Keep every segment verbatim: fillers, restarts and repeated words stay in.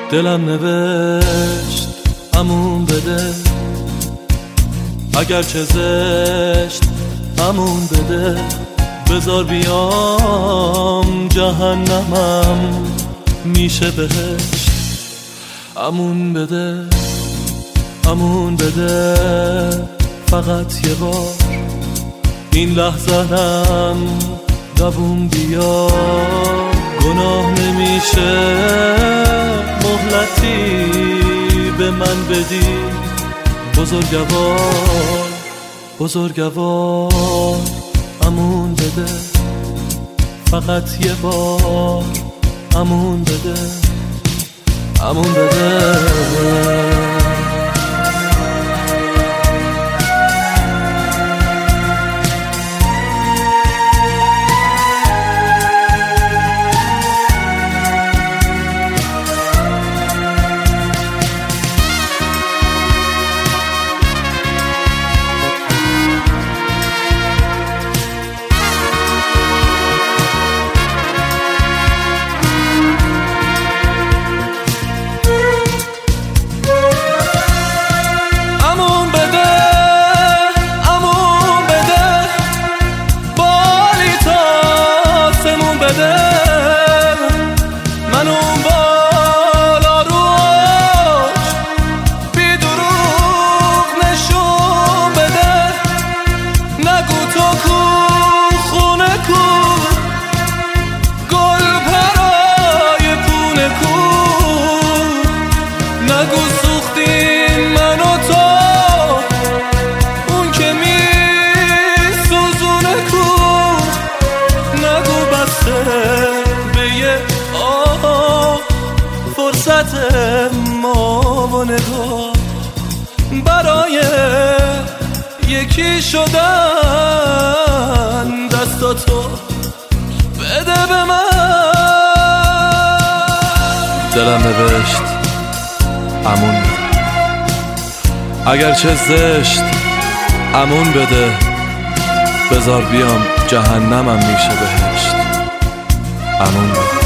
دلم نوشت امون بده، اگر چه زشت امون بده. بذار بیام جهنمم میشه بهشت. امون بده امون بده فقط یه بار، این لحظه‌ام دووم بیا. گناه نمیشه مهلتی به من بدی، بزرگوار بزرگوار. امون بده فقط یه بار، امون بده امون بده. من اون بالا روش بی دروغ نشون بده. نگو تو کو خونه کو، گل پرای پونه کو. نگو سوختیم من و تو، اون که می سوزونه کو. نگو بسته فرصت ما و نگاه برای یکی شدن. دستاتو بده به من. دلم نوشت امون بده، اگر چه زشت امون بده. بذار بیام جهنمم میشه بهشت. امون بده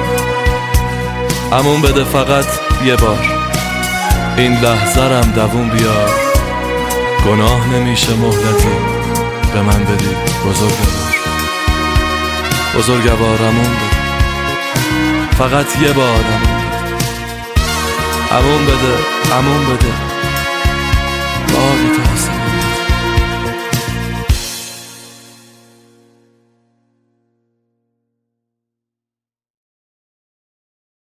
امون بده فقط یه بار، این لحظه‌ام دووم بیار. گناه نمیشه مهلتی به من بدی، بزرگوار بزرگوار. امون بده فقط یه بار، امون بده امون بده امون بده. باقی تا